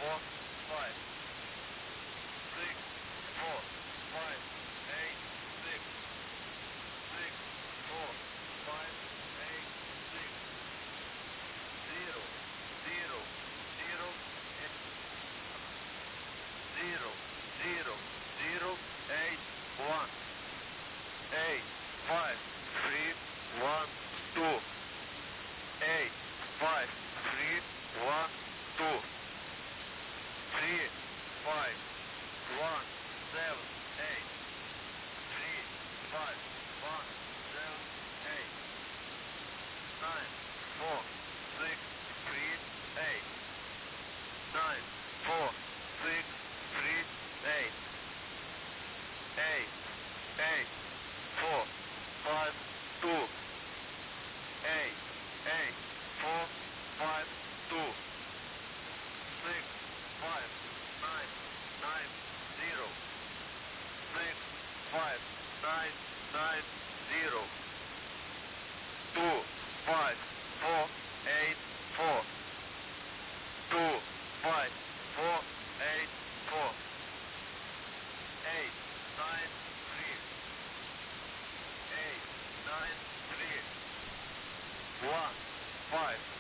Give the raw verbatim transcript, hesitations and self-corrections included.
four, five, six, four, five, eight, six, six, four, five, eight, six, zero, zero, zero, eight, zero, zero, zero, eight, one, eight, five, three, one, two, eight, five, three, one, two, three, five, one, seven, eight, three, five, one, seven, eight, nine, four, six, three, eight, nine, four, six, three, eight, eight, eight, four, five, two, eight, eight, four, five, two, six, five, nine, nine, zero, six, five, nine, nine, zero, two, five, four, eight, four, two, five, four, eight, four, eight, nine, three, eight, nine, three, one, five.